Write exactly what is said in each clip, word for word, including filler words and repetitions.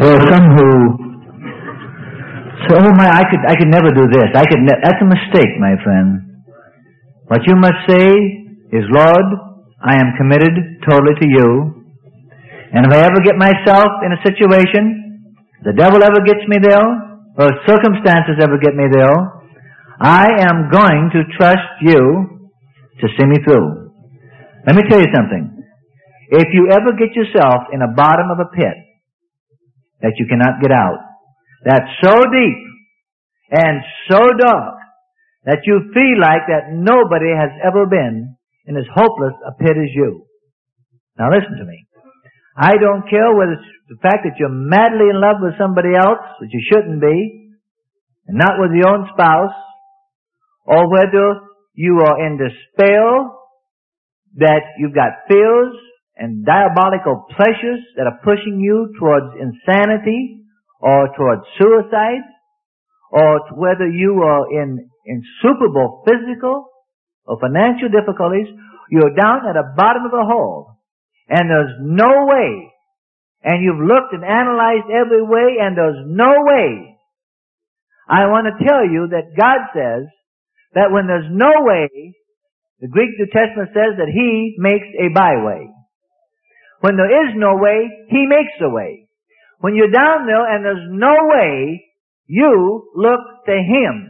There are some who say, oh my, I could, I could never do this. I could ne-. That's a mistake, my friend. What you must say is, Lord, I am committed totally to you. And if I ever get myself in a situation, the devil ever gets me there, or circumstances ever get me there, I am going to trust you to see me through. Let me tell you something. If you ever get yourself in the bottom of a pit that you cannot get out, that's so deep and so dark that you feel like that nobody has ever been in as hopeless a pit as you. Now listen to me. I don't care whether it's the fact that you're madly in love with somebody else, which you shouldn't be, and not with your own spouse, or whether you are in despair, that you've got fears and diabolical pleasures that are pushing you towards insanity or towards suicide, or whether you are in insuperable physical or financial difficulties, you're down at the bottom of the hole, and there's no way, and you've looked and analyzed every way, and there's no way. I want to tell you that God says that when there's no way, the Greek New Testament says that He makes a byway. When there is no way, He makes a way. When you're down there and there's no way, you look to Him.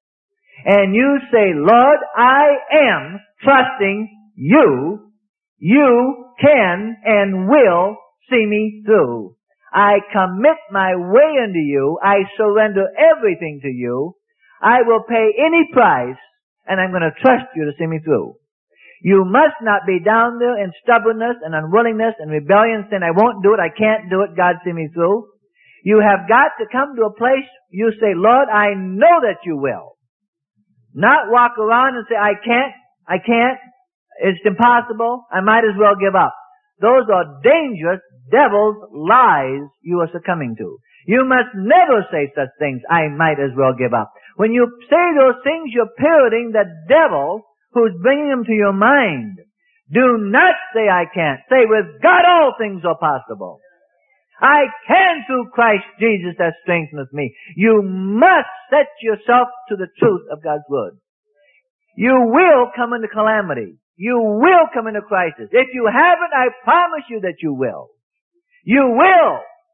And you say, Lord, I am trusting you. You can and will see me through. I commit my way unto you. I surrender everything to you. I will pay any price, and I'm going to trust you to see me through. You must not be down there in stubbornness and unwillingness and rebellion saying, I won't do it, I can't do it, God see me through. You have got to come to a place you say, Lord, I know that you will. Not walk around and say, I can't, I can't, it's impossible, I might as well give up. Those are dangerous devil's lies you are succumbing to. You must never say such things, I might as well give up. When you say those things, you're parroting the devil who's bringing them to your mind. Do not say I can't. Say, with God all things are possible. I can through Christ Jesus that strengtheneth me. You must set yourself to the truth of God's Word. You will come into calamity. You will come into crisis. If you haven't, I promise you that you will. You will.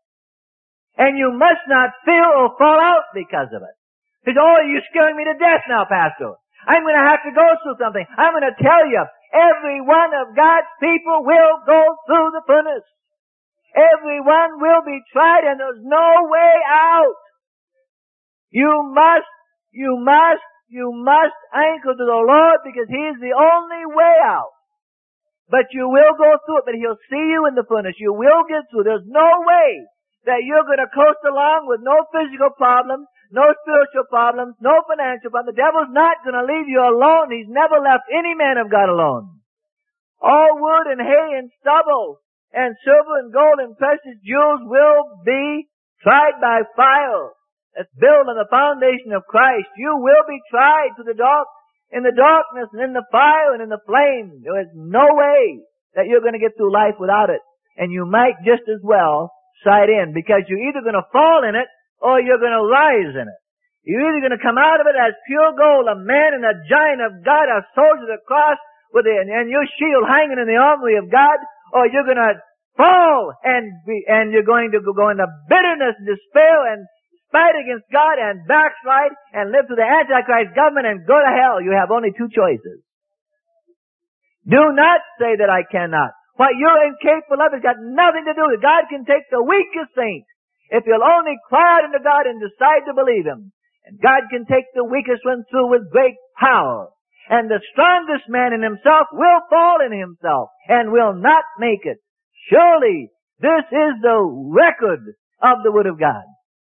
And you must not fear or fall out because of it. Because, oh, you're scaring me to death now, Pastor. I'm going to have to go through something. I'm going to tell you, every one of God's people will go through the furnace. Everyone will be tried, and there's no way out. You must, you must, you must anchor to the Lord because He is the only way out. But you will go through it, but He'll see you in the furnace. You will get through. There's no way that you're going to coast along with no physical problems, no spiritual problems, no financial problems. The devil's not going to leave you alone. He's never left any man of God alone. All wood and hay and stubble and silver and gold and precious jewels will be tried by fire. That's built on the foundation of Christ. You will be tried to the dark, in the darkness and in the fire and in the flame. There is no way that you're going to get through life without it. And you might just as well sight in, because you're either going to fall in it or you're going to rise in it. You're either going to come out of it as pure gold, a man and a giant of God, a soldier of the cross, with a, and your shield hanging in the armory of God, or you're going to fall and be, and you're going to go into bitterness and despair and fight against God and backslide and live to the Antichrist government and go to hell. You have only two choices. Do not say that I cannot. What you're incapable of has got nothing to do with it. God can take the weakest saint if you'll only cry out unto God and decide to believe Him. And God can take the weakest one through with great power. And the strongest man in himself will fall in himself and will not make it. Surely this is the record of the Word of God.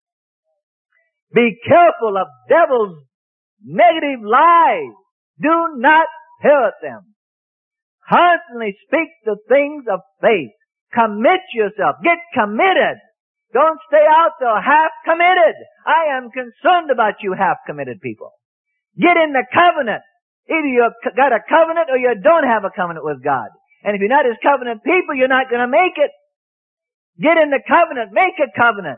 Be careful of devil's negative lies. Do not parrot them. Constantly speak the things of faith. Commit yourself. Get committed. Don't stay out there half committed. I am concerned about you half committed people. Get in the covenant. Either you've got a covenant or you don't have a covenant with God. And if you're not His covenant people, you're not going to make it. Get in the covenant. Make a covenant.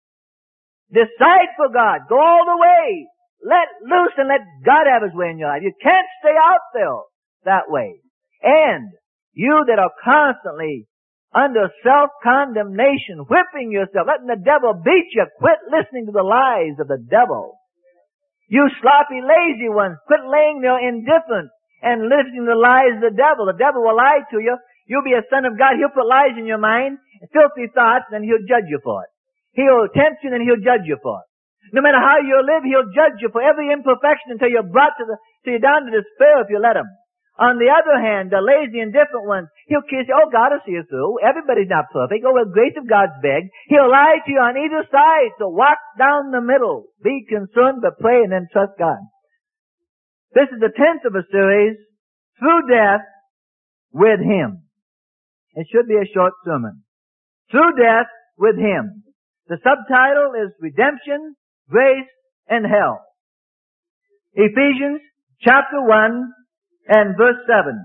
Decide for God. Go all the way. Let loose and let God have His way in your life. You can't stay out there that way. And you that are constantly under self-condemnation, whipping yourself, letting the devil beat you, quit listening to the lies of the devil. You sloppy, lazy ones, quit laying there indifferent and listening to the lies of the devil. The devil will lie to you. You'll be a son of God. He'll put lies in your mind, filthy thoughts, and He'll judge you for it. He'll tempt you and He'll judge you for it. No matter how you live, He'll judge you for every imperfection until you're brought to the, till you're down to despair if you let Him. On the other hand, the lazy, indifferent ones, He'll kiss you. Oh, God will see you through. Everybody's not perfect. Oh, the grace of God's big. He'll lie to you on either side. So walk down the middle. Be concerned, but pray and then trust God. This is the tenth of a series, Through Death with Him. It should be a short sermon. Through Death with Him. The subtitle is Redemption, Grace, and Hell. Ephesians chapter one and verse seven.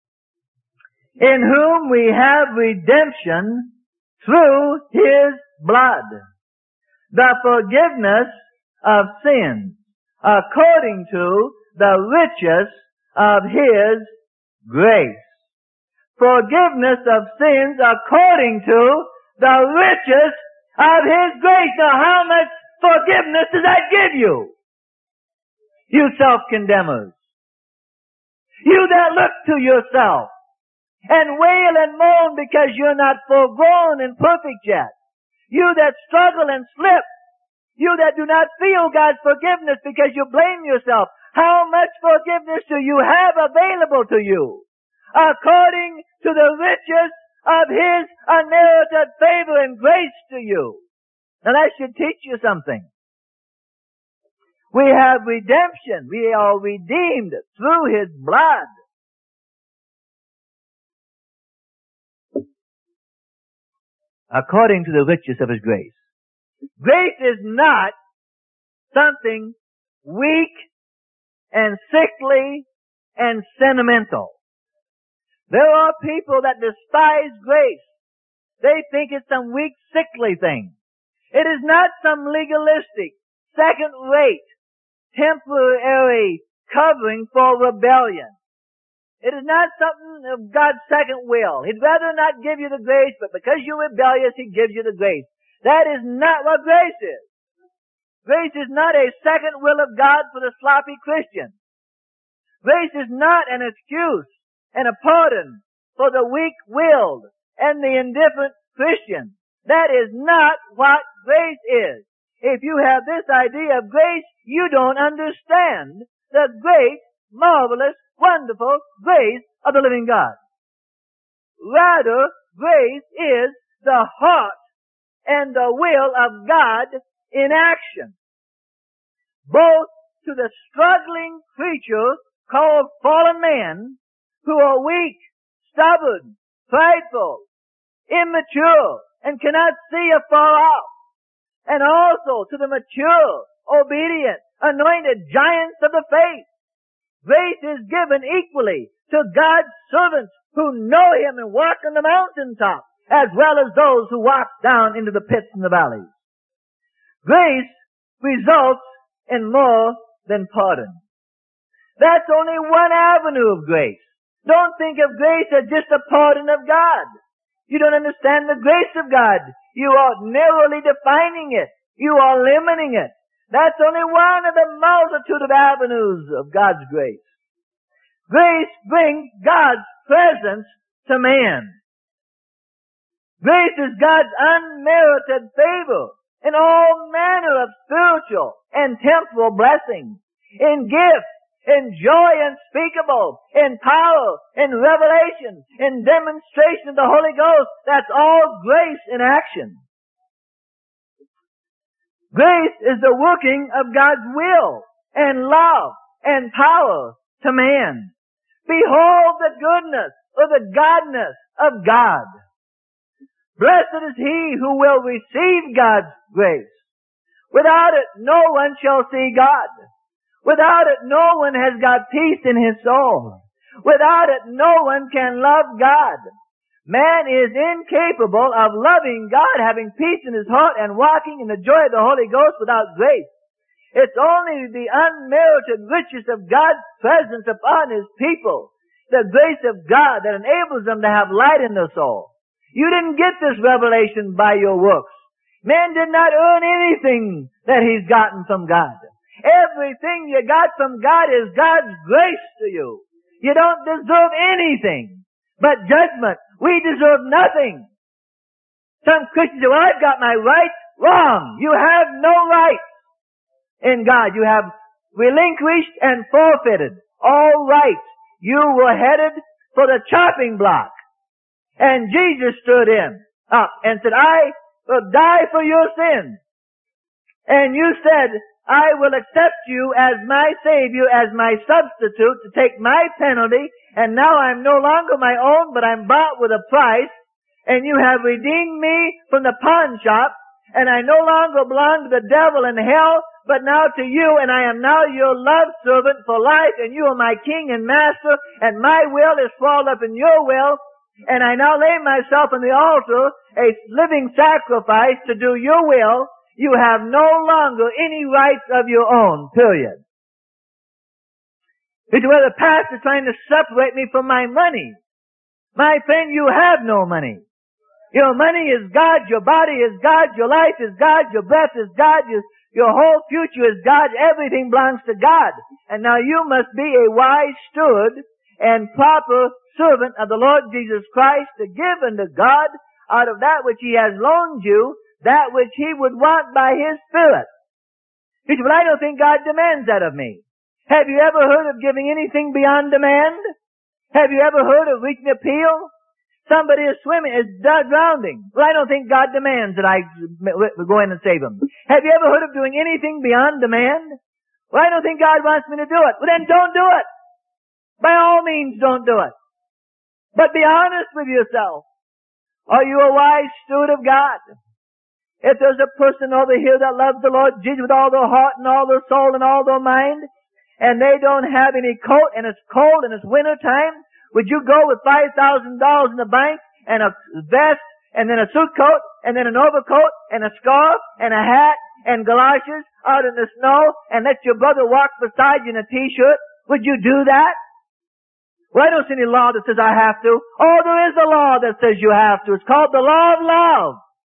In whom we have redemption through His blood, the forgiveness of sins, according to the riches of His grace. Forgiveness of sins according to the riches of His grace. Now, how much forgiveness does that give you? You self-condemners. You that look to yourself and wail and moan because you're not full grown and perfect yet. You that struggle and slip. You that do not feel God's forgiveness because you blame yourself. How much forgiveness do you have available to you? According to the riches of His unmerited favor and grace to you. Now that should teach you something. We have redemption. We are redeemed through His blood. According to the riches of His grace. Grace is not something weak and sickly and sentimental. There are people that despise grace. They think it's some weak, sickly thing. It is not some legalistic, second-rate, temporary covering for rebellion. It is not something of God's second will. He'd rather not give you the grace, but because you're rebellious, He gives you the grace. That is not what grace is. Grace is not a second will of God for the sloppy Christian. Grace is not an excuse and a pardon for the weak-willed and the indifferent Christian. That is not what grace is. If you have this idea of grace, you don't understand the great, marvelous, wonderful grace of the living God. Rather, grace is the heart and the will of God in action. Both to the struggling creature called fallen man, who are weak, stubborn, prideful, immature, and cannot see afar off. And also to the mature, obedient, anointed giants of the faith. Grace is given equally to God's servants who know Him and walk on the mountaintop, as well as those who walk down into the pits and the valleys. Grace results in more than pardon. That's only one avenue of grace. Don't think of grace as just a pardon of God. You don't understand the grace of God. You are narrowly defining it. You are limiting it. That's only one of the multitude of avenues of God's grace. Grace brings God's presence to man. Grace is God's unmerited favor in all manner of spiritual and temporal blessings, in gifts, in joy unspeakable, in power, in revelation, in demonstration of the Holy Ghost. That's all grace in action. Grace is the working of God's will and love and power to man. Behold the goodness or the godness of God. Blessed is he who will receive God's grace. Without it, no one shall see God. Without it, no one has got peace in his soul. Without it, no one can love God. Man is incapable of loving God, having peace in his heart, and walking in the joy of the Holy Ghost without grace. It's only the unmerited riches of God's presence upon His people, the grace of God, that enables them to have light in their soul. You didn't get this revelation by your works. Man did not earn anything that he's gotten from God. Everything you got from God is God's grace to you. You don't deserve anything but judgment. We deserve nothing. Some Christians say, well, I've got my rights. Wrong. You have no rights in God. You have relinquished and forfeited all rights. You were headed for the chopping block. And Jesus stood in up and said, I will die for your sins. And you said, I will accept you as my Savior, as my substitute, to take my penalty, and now I'm no longer my own, but I'm bought with a price, and you have redeemed me from the pawn shop, and I no longer belong to the devil and hell, but now to you, and I am now your love servant for life, and you are my king and master, and my will is swallowed up in your will, and I now lay myself on the altar, a living sacrifice to do your will. You have no longer any rights of your own, period. It's where the pastor's trying to separate me from my money. My friend, you have no money. Your money is God, your body is God, your life is God, your breath is God, your, your whole future is God, everything belongs to God. And now you must be a wise steward and proper servant of the Lord Jesus Christ to give unto God out of that which He has loaned you, that which He would want by His Spirit. He said, well, I don't think God demands that of me. Have you ever heard of giving anything beyond demand? Have you ever heard of reaching appeal? Somebody is swimming, is drowning. Well, I don't think God demands that I go in and save him. Have you ever heard of doing anything beyond demand? Well, I don't think God wants me to do it. Well, then don't do it. By all means, don't do it. But be honest with yourself. Are you a wise steward of God? If there's a person over here that loves the Lord Jesus with all their heart and all their soul and all their mind, and they don't have any coat, and it's cold and it's winter time, would you go with five thousand dollars in the bank and a vest and then a suit coat and then an overcoat and a scarf and a hat and galoshes out in the snow and let your brother walk beside you in a t-shirt? Would you do that? Well, I don't see any law that says I have to. Oh, there is a law that says you have to. It's called the law of love.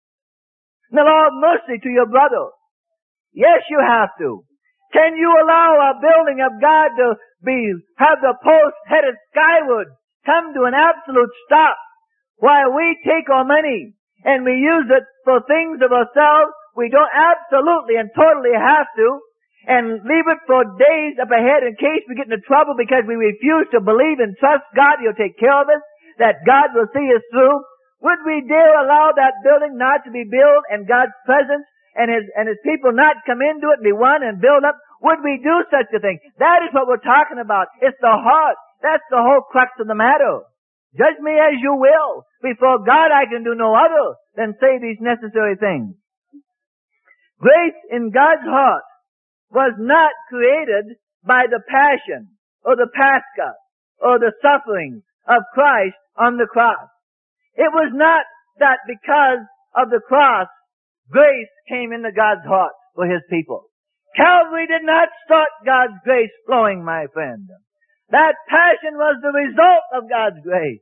And the law of mercy to your brother. Yes, you have to. Can you allow a building of God to be, have the post headed skyward, come to an absolute stop while we take our money and we use it for things of ourselves we don't absolutely and totally have to, and leave it for days up ahead in case we get into trouble because we refuse to believe and trust God He'll take care of us, that God will see us through? Would we dare allow that building not to be built and God's presence and His, and His people not come into it and be one and build up? Would we do such a thing? That is what we're talking about. It's the heart. That's the whole crux of the matter. Judge me as you will. Before God I can do no other than say these necessary things. Grace in God's heart was not created by the passion or the Pascha or the sufferings of Christ on the cross. It was not that because of the cross, grace came into God's heart for His people. Calvary did not start God's grace flowing, my friend. That passion was the result of God's grace.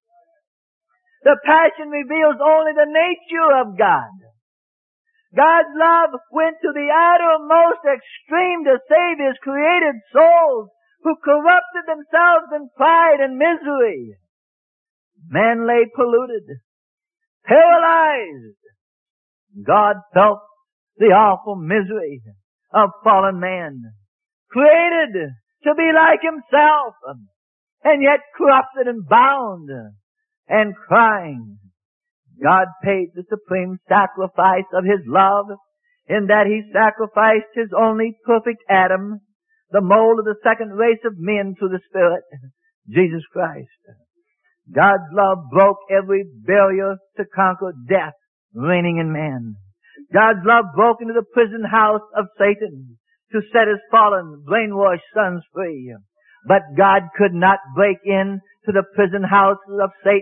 The passion reveals only the nature of God. God's love went to the uttermost extreme to save His created souls who corrupted themselves in pride and misery. Man lay polluted, paralyzed. God felt the awful misery of fallen man, created to be like Himself, and yet corrupted and bound and crying. God paid the supreme sacrifice of His love in that He sacrificed His only perfect Adam, the mold of the second race of men through the Spirit, Jesus Christ. God's love broke every barrier to conquer death reigning in man. God's love broke into the prison house of Satan to set His fallen, brainwashed sons free. But God could not break in to the prison houses of Satan's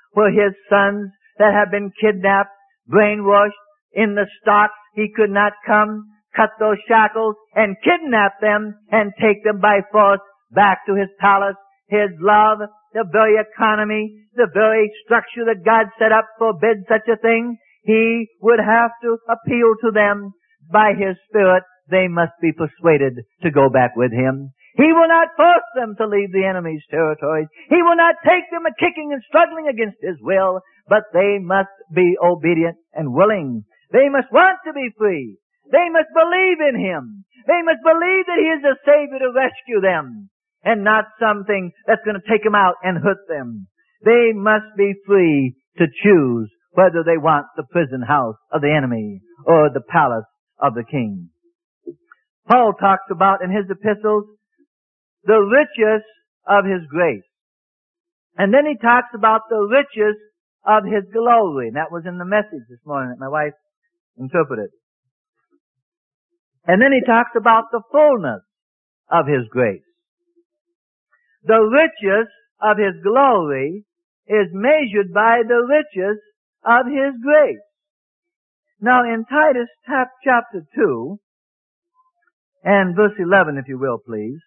where his sons that have been kidnapped, brainwashed, in the stocks, he could not come, cut those shackles, and kidnap them, and take them by force back to his palace. His love, the very economy, the very structure that God set up forbids such a thing. He would have to appeal to them by His Spirit. They must be persuaded to go back with Him. He will not force them to leave the enemy's territories. He will not take them a kicking and struggling against His will, but they must be obedient and willing. They must want to be free. They must believe in Him. They must believe that He is a Savior to rescue them, and not something that's going to take them out and hurt them. They must be free to choose whether they want the prison house of the enemy or the palace of the king. Paul talks about in his epistles the riches of His grace. And then he talks about the riches of His glory. And that was in the message this morning that my wife interpreted. And then he talks about the fullness of His grace. The riches of His glory is measured by the riches of His grace. Now in Titus chapter two, and verse eleven, if you will, please.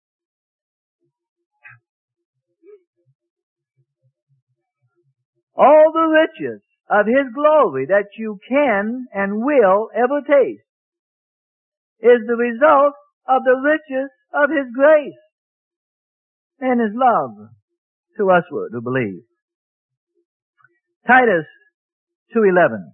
All the riches of His glory that you can and will ever taste is the result of the riches of His grace and His love to usward who believe. Titus two eleven.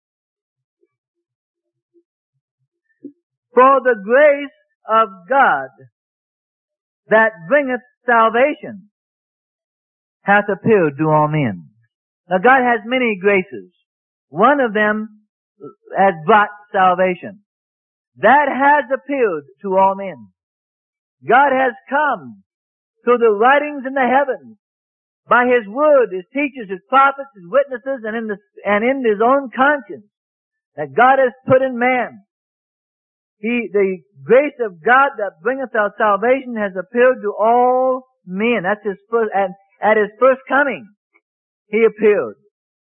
For the grace of God that bringeth salvation hath appeared to all men. Now God has many graces. One of them has brought salvation. That has appeared to all men. God has come through the writings in the heavens, by His word, His teachers, His prophets, His witnesses, and in the, and in His own conscience, that God has put in man. He, the grace of God that bringeth our salvation has appeared to all men. That's His first, at, at His first coming, He appeared.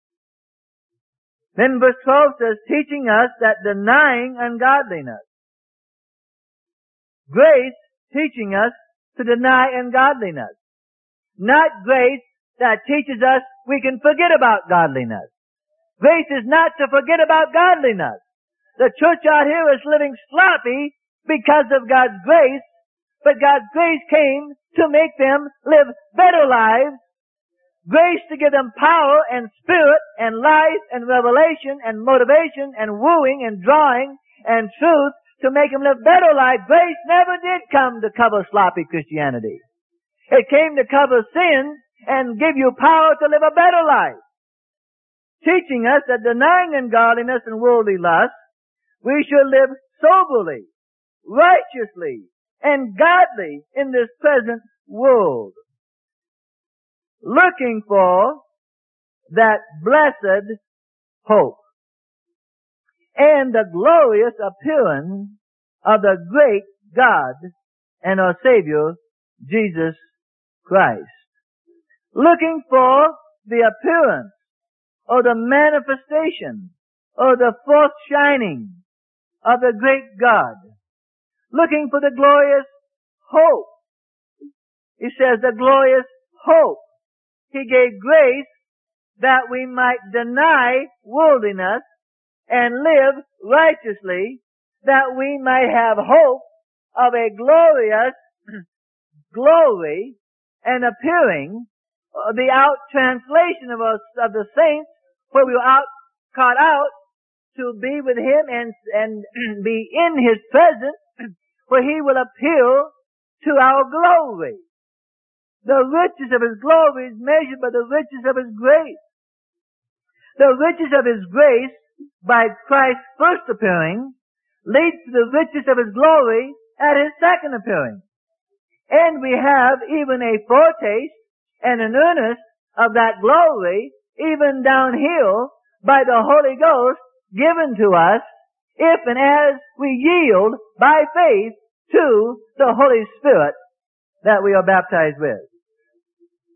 Then verse twelve says, teaching us that denying ungodliness. Grace teaching us to deny ungodliness. Not grace that teaches us we can forget about godliness. Grace is not to forget about godliness. The church out here is living sloppy because of God's grace, but God's grace came to make them live better lives. Grace to give them power and spirit and life and revelation and motivation and wooing and drawing and truth to make them live better lives. Grace never did come to cover sloppy Christianity. It came to cover sin and give you power to live a better life. Teaching us that denying ungodliness and worldly lust, we should live soberly, righteously, and godly in this present world, looking for that blessed hope and the glorious appearance of the great God and our Savior, Jesus Christ. Looking for the appearance or the manifestation or the forth shining of the great God. Looking for the glorious hope. He says the glorious hope. He gave grace that we might deny worldliness and live righteously, that we might have hope of a glorious glory and appearing, uh, the out translation of us, of the saints, where we were out, caught out to be with Him and, and be in His presence, where He will appear to our glory. The riches of His glory is measured by the riches of His grace. The riches of His grace by Christ's first appearing leads to the riches of His glory at His second appearing. And we have even a foretaste and an earnest of that glory even down here by the Holy Ghost given to us if and as we yield by faith to the Holy Spirit that we are baptized with.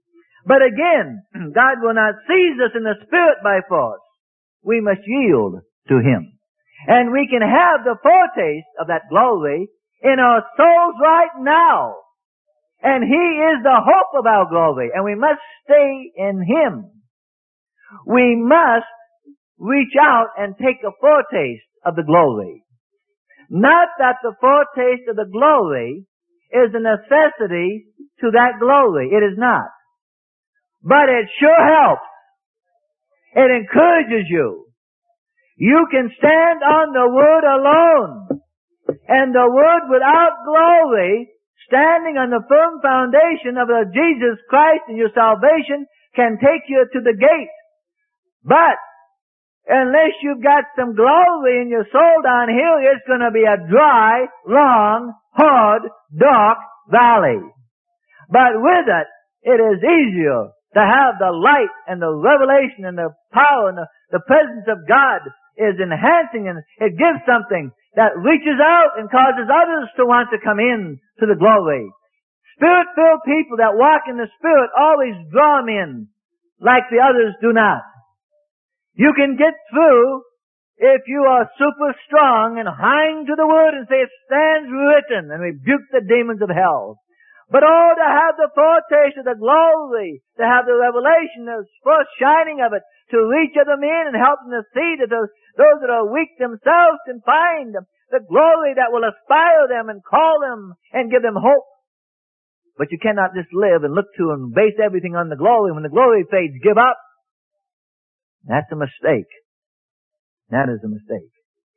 But again, God will not seize us in the Spirit by force. We must yield to Him. And we can have the foretaste of that glory in our souls right now. And He is the hope of our glory, and we must stay in Him. We must reach out and take a foretaste of the glory. Not that the foretaste of the glory is a necessity to that glory. It is not. But it sure helps. It encourages you. You can stand on the Word alone. And the Word without glory, standing on the firm foundation of the Jesus Christ and your salvation, can take you to the gate. But unless you've got some glory in your soul down here, it's going to be a dry, long, hard, dark valley. But with it, it is easier to have the light and the revelation and the power and the, the presence of God is enhancing, and it gives something that reaches out and causes others to want to come in to the glory. Spirit-filled people that walk in the Spirit always draw them in like the others do not. You can get through if you are super strong and hang to the Word and say it stands written and rebuke the demons of hell. But oh, to have the foretaste of the glory, to have the revelation, the first shining of it, to reach other men and help them to see that those, those that are weak themselves can find the glory that will aspire them and call them and give them hope. But you cannot just live and look to and base everything on the glory. When the glory fades, give up. That's a mistake. That is a mistake.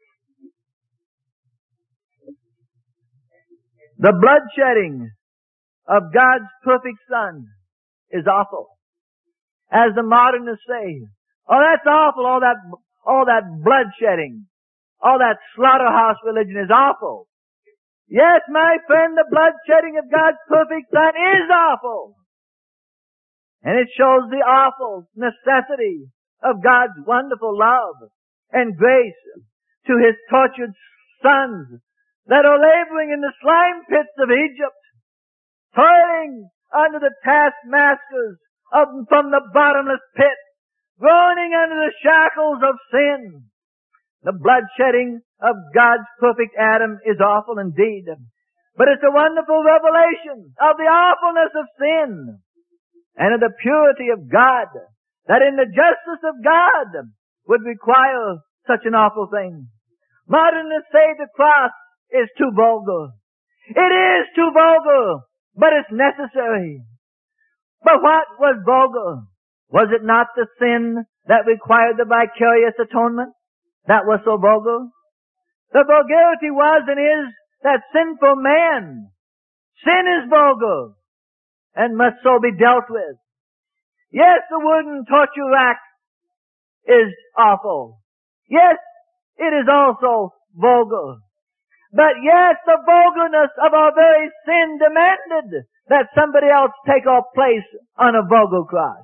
The bloodshedding of God's perfect Son is awful. As the modernists say, oh, that's awful, all that, all that bloodshedding, all that slaughterhouse religion is awful. Yes, my friend, the bloodshedding of God's perfect Son is awful. And it shows the awful necessity of God's wonderful love and grace to His tortured sons that are laboring in the slime pits of Egypt, toiling under the taskmasters of, from the bottomless pit, groaning under the shackles of sin. The bloodshedding of God's perfect Adam is awful indeed. But it's a wonderful revelation of the awfulness of sin and of the purity of God, that in the justice of God would require such an awful thing. Modernists say the cross is too vulgar. It is too vulgar, but it's necessary. But what was vulgar? Was it not the sin that required the vicarious atonement that was so vulgar? The vulgarity was and is that sinful man. Sin is vulgar and must so be dealt with. Yes, the wooden torture rack is awful. Yes, it is also vulgar. But yes, the vulgarness of our very sin demanded that somebody else take our place on a vulgar cross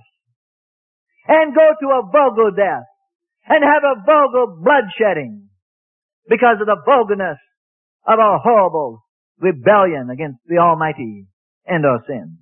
and go to a vulgar death and have a vulgar bloodshedding because of the vulgarness of our horrible rebellion against the Almighty and our sin.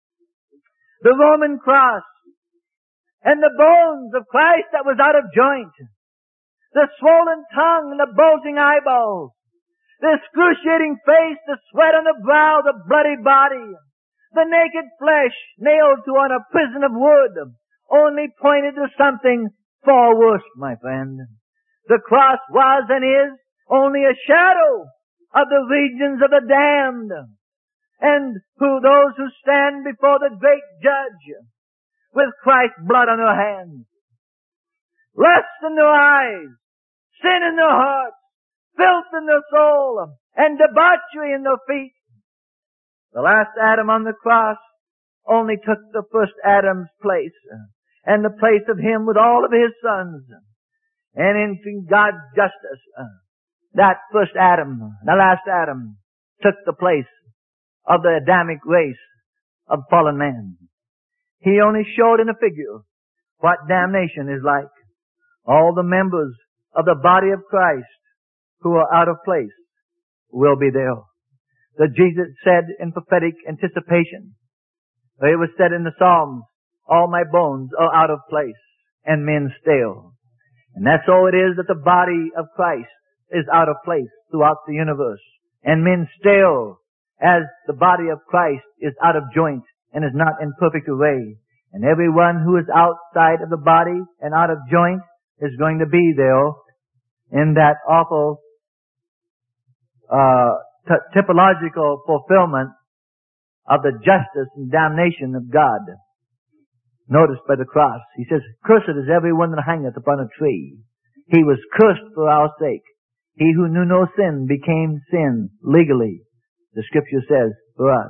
The Roman cross and the bones of Christ that was out of joint, the swollen tongue and the bulging eyeballs, the excruciating face, the sweat on the brow, the bloody body, the naked flesh nailed to on a prison of wood, only pointed to something far worse, my friend. The cross was and is only a shadow of the regions of the damned, and who those who stand before the great Judge with Christ's blood on their hands, lust in their eyes, sin in their hearts, filth in their soul, and debauchery in their feet. The last Adam on the cross only took the first Adam's place, and the place of him with all of his sons. And in God's justice, that first Adam, the last Adam, took the place of the Adamic race of fallen man. He only showed in a figure what damnation is like. All the members of the body of Christ who are out of place will be there. The Jesus said in prophetic anticipation, it was said in the Psalms, all my bones are out of place and men stale. And that's all it is, that the body of Christ is out of place throughout the universe. And men stale, as the body of Christ is out of joint and is not in perfect array. And everyone who is outside of the body and out of joint is going to be there in that awful uh, t- typological fulfillment of the justice and damnation of God. Notice by the cross, he says, "Cursed is everyone that hangeth upon a tree. He was cursed for our sake. He who knew no sin became sin legally," the scripture says, for us.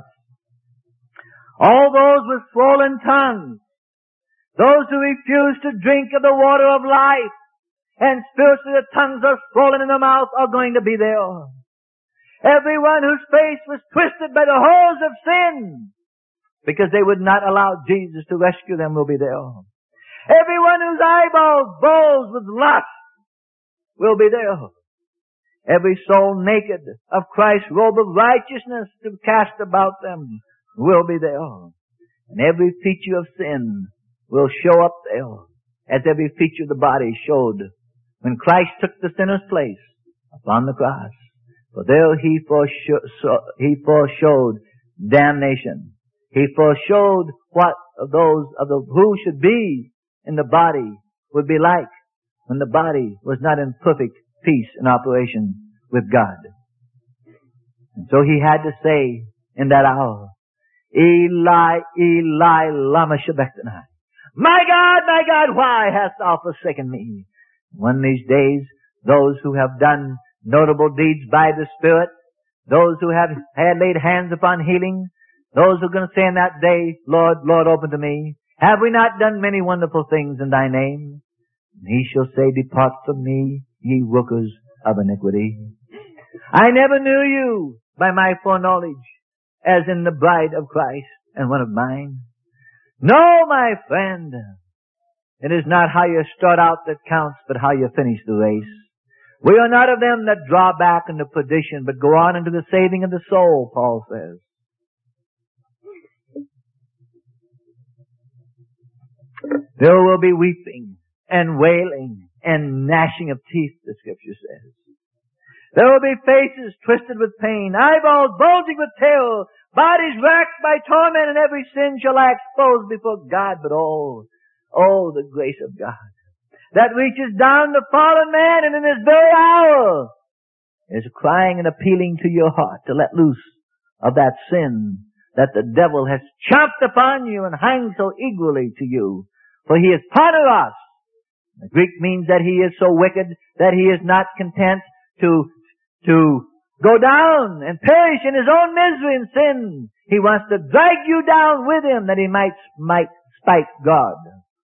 All those with swollen tongues, those who refuse to drink of the water of life, and spiritually the tongues are swollen in the mouth, are going to be there. Everyone whose face was twisted by the holes of sin, because they would not allow Jesus to rescue them, will be there. Everyone whose eyeballs bulge with lust will be there. Every soul naked of Christ's robe of righteousness to cast about them will be there. And every feature of sin will show up there, as every feature of the body showed when Christ took the sinner's place upon the cross. For there he foreshowed, he foreshowed damnation. He foreshowed what of those of the who should be in the body would be like when the body was not in perfect peace and operation with God. And so he had to say in that hour, "Eli, Eli, lama sabachthani." "My God, my God, why hast thou forsaken me?" One of these days, those who have done notable deeds by the Spirit, those who have had laid hands upon healing, those who are going to say in that day, "Lord, Lord, open to me. Have we not done many wonderful things in thy name?" And he shall say, "Depart from me, ye workers of iniquity. I never knew you by my foreknowledge, as in the bride of Christ and one of mine." No, my friend, it is not how you start out that counts, but how you finish the race. We are not of them that draw back into perdition, but go on into the saving of the soul, Paul says. There will be weeping and wailing and gnashing of teeth, the scripture says. There will be faces twisted with pain, eyeballs bulging with terror, bodies racked by torment, and every sin shall lie exposed before God. But oh, oh, the grace of God that reaches down to fallen man, and in this very hour is crying and appealing to your heart to let loose of that sin that the devil has chopped upon you and hangs so eagerly to you. For he is poneros. The Greek means that he is so wicked that he is not content to, to go down and perish in his own misery and sin. He wants to drag you down with him that he might, might spite God.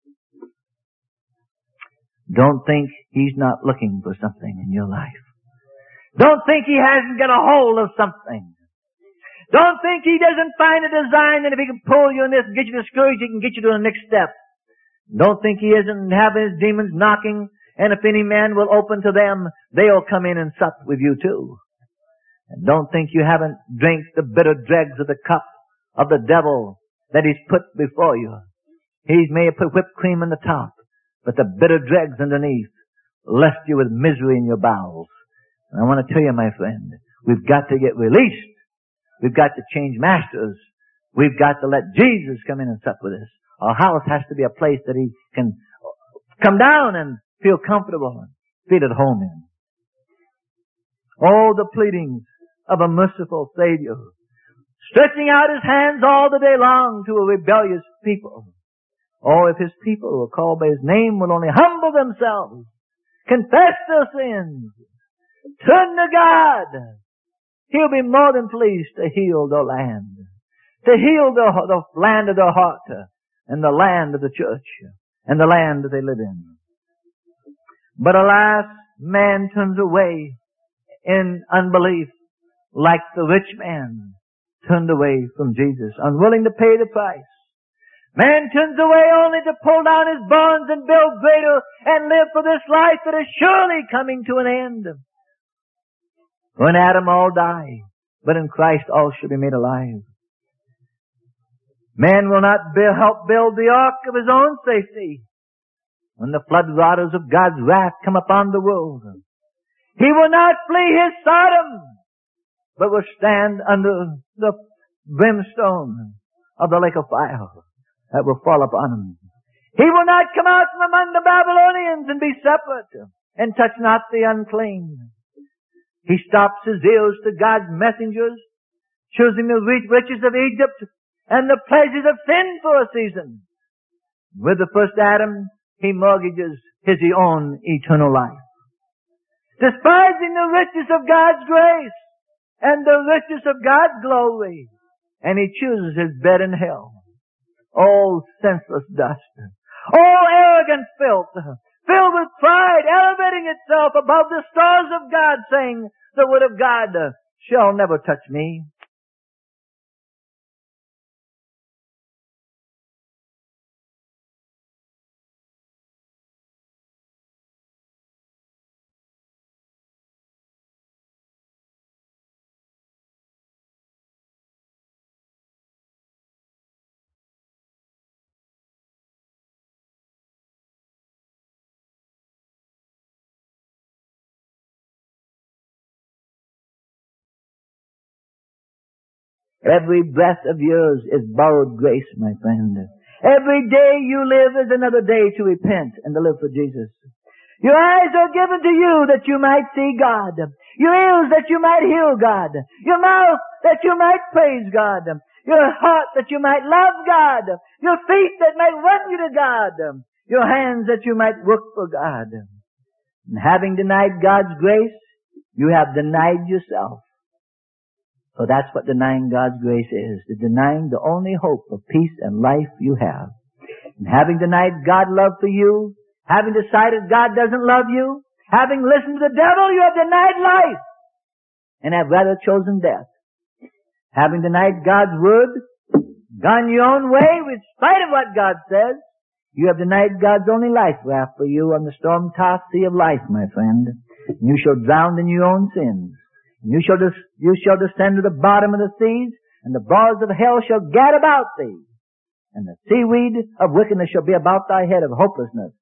Don't think he's not looking for something in your life. Don't think he hasn't got a hold of something. Don't think he doesn't find a design that if he can pull you in this and get you discouraged, he can get you to the next step. Don't think he isn't having his demons knocking, and if any man will open to them, they'll come in and sup with you too. And don't think you haven't drank the bitter dregs of the cup of the devil that he's put before you. He may have put whipped cream on the top, but the bitter dregs underneath left you with misery in your bowels. And I want to tell you, my friend, we've got to get released. We've got to change masters. We've got to let Jesus come in and sup with us. Our house has to be a place that he can come down and feel comfortable and feel at home in. Oh, the pleadings of a merciful Savior, stretching out his hands all the day long to a rebellious people. Oh, if his people who are called by his name will only humble themselves, confess their sins, turn to God, he'll be more than pleased to heal their land, to heal the, the land of their heart, and the land of the church, and the land that they live in. But alas, man turns away in unbelief, like the rich man turned away from Jesus, unwilling to pay the price. Man turns away only to pull down his barns and build greater and live for this life that is surely coming to an end. For in Adam all die, but in Christ all shall be made alive. Man will not be, help build the ark of his own safety when the flood waters of God's wrath come upon the world. He will not flee his Sodom, but will stand under the brimstone of the lake of fire that will fall upon him. He will not come out from among the Babylonians and be separate and touch not the unclean. He stops his ears to God's messengers, choosing the riches of Egypt and the pleasures of sin for a season. With the first Adam, he mortgages his own eternal life. Despising the riches of God's grace and the riches of God's glory, and he chooses his bed in hell. Oh, senseless dust. Oh, arrogant filth, filled with pride, elevating itself above the stars of God, saying, the word of God shall never touch me. Every breath of yours is borrowed grace, my friend. Every day you live is another day to repent and to live for Jesus. Your eyes are given to you that you might see God. Your ears that you might hear God. Your mouth that you might praise God. Your heart that you might love God. Your feet that might run you to God. Your hands that you might work for God. And having denied God's grace, you have denied yourself. So that's what denying God's grace is, to denying the only hope of peace and life you have. And having denied God's love for you, having decided God doesn't love you, having listened to the devil, you have denied life and have rather chosen death. Having denied God's word, gone your own way in spite of what God says, you have denied God's only life raft for you on the storm-tossed sea of life, my friend. And you shall drown in your own sins. You shall, des- you shall descend to the bottom of the seas, and the bars of hell shall gad about thee, and the seaweed of wickedness shall be about thy head of hopelessness.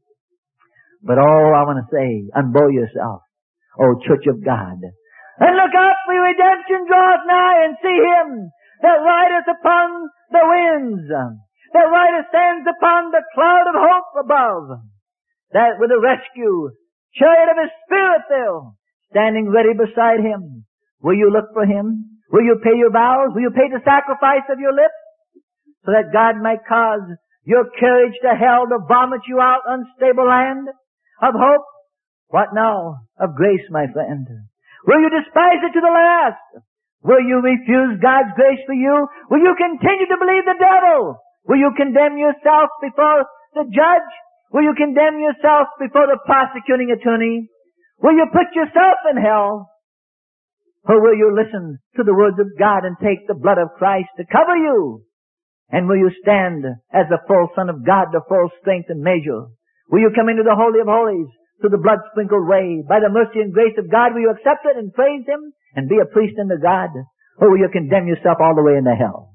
But oh, I want to say, unbow yourself, O church of God, and look up, for your redemption draweth nigh, and see him that rideth upon the winds, that rideth stands upon the cloud of hope above, that with the rescue chariot of his spirit there, standing ready beside him. Will you look for him? Will you pay your vows? Will you pay the sacrifice of your lips? So that God might cause your carriage to hell to vomit you out unstable land of hope? What now of grace, my friend? Will you despise it to the last? Will you refuse God's grace for you? Will you continue to believe the devil? Will you condemn yourself before the judge? Will you condemn yourself before the prosecuting attorney? Will you put yourself in hell? Or will you listen to the words of God and take the blood of Christ to cover you? And will you stand as the full Son of God, the full strength and measure? Will you come into the Holy of Holies through the blood-sprinkled way? By the mercy and grace of God, will you accept it and praise Him and be a priest unto God? Or will you condemn yourself all the way into hell?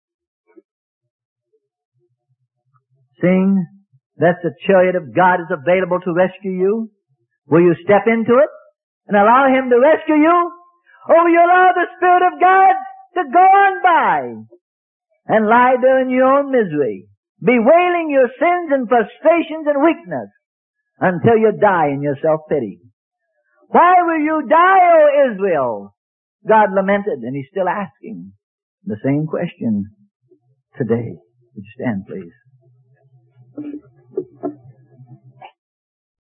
Seeing that the chariot of God is available to rescue you, will you step into it and allow Him to rescue you? Or will you allow the Spirit of God to go on by and lie there in your own misery, bewailing your sins and frustrations and weakness until you die in your self-pity? Why will you die, O Israel? God lamented, and He's still asking the same question today. Would you stand, please?